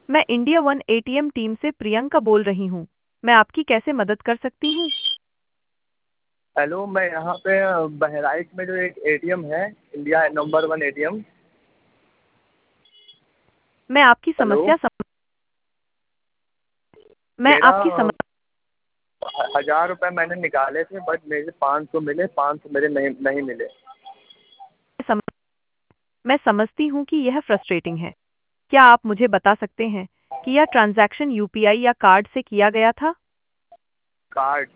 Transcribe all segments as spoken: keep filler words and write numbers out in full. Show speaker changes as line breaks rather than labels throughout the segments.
मैं India one ATM team से प्रियंका बोल रही हूँ। मैं आपकी कैसे मदद कर सकती हूँ?
हेलो, मैं यहाँ पे बहराइच में जो एक एटीएम है, इंडिया नंबर वन एटीएम।
मैं आपकी
हेलो।
समस्या सम... मैं
मेरा
आपकी सम...
ह- हजार रुपए मैंने निकाले थे, बट मेरे पाँच सौ मिले, पाँच सौ मेरे नहीं नहीं मिले।
सम... मैं समझती हूँ कि यह फ्रस्ट्रेटिंग है। क्या आप मुझे बता सकते हैं कि यह ट्रांजैक्शन यूपीआई या कार्ड से किया गया था?
कार्ड।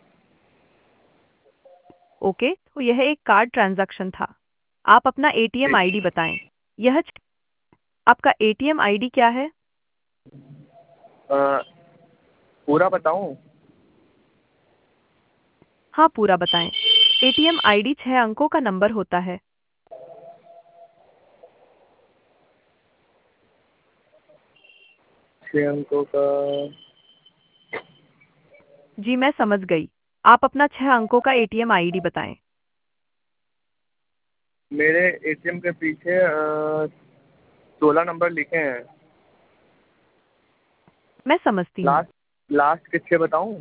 ओके, तो यह एक कार्ड ट्रांजैक्शन था। आप अपना एटीएम
ठीक।
आईडी बताएं। यह आपका एटीएम आईडी क्या है?
अ, पूरा बताऊँ?
हाँ, पूरा बताएं। एटीएम आईडी छह अंकों का नंबर होता है।
छः अंकों का।
जी, मैं समझ गई। आप अपना छह अंकों का एटीएम आईडी बताएं।
मेरे एटीएम के पीछे सोलह नंबर लिखे हैं।
मैं समझती हूँ।
लास्ट लास्ट के छः बताऊँ?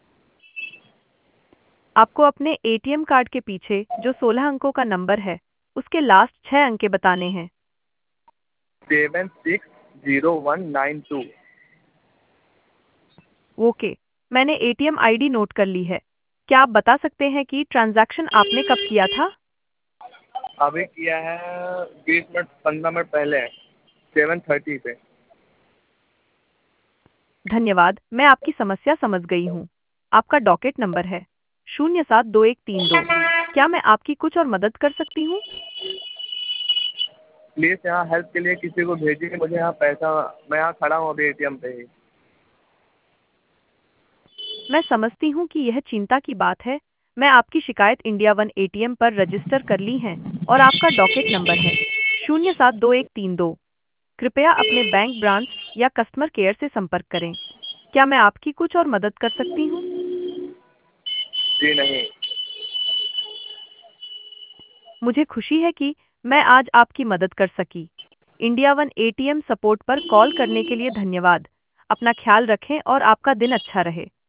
आपको अपने एटीएम कार्ड के पीछे जो सोलह अंकों का नंबर है, उसके लास्ट छह अंक बताने हैं।
Seven six zero one nine two.
Okay, मैंने एटीएम आईडी नोट कर ली है। क्या आप बता सकते हैं कि ट्रांजैक्शन आपने कब किया था?
अभी किया है, बीस मिनट पंद्रह मिनट पहले, सेवन थर्टी पे।
धन्यवाद, मैं आपकी समस्या समझ गई हूँ। आपका डॉकेट नंबर है शून्य सात दो एक तीन दो। क्या मैं आपकी कुछ और मदद कर सकती हूँ?
प्लीज़ यहाँ हेल्प के लिए किसी को भेजिए, मुझे यहाँ पैसा। मैं यहाँ खड़ा हूँ अभी एटीएम पे ही।
मैं समझती हूँ कि यह चिंता की बात है। मैं आपकी शिकायत इंडिया वन एटीएम पर रजिस्टर कर ली है और आपका डॉकेट नंबर है शून्य सात दो एक तीन दो। कृपया अपने बैंक ब्रांच या कस्टमर केयर से संपर्क करें। क्या मैं आपकी कुछ और मदद कर सकती हूँ?
जी नहीं।
मुझे खुशी है कि मैं आज आपकी मदद कर सकी। इंडिया वन एटीएम सपोर्ट पर कॉल करने के लिए धन्यवाद। अपना ख्याल रखें और आपका दिन अच्छा रहे।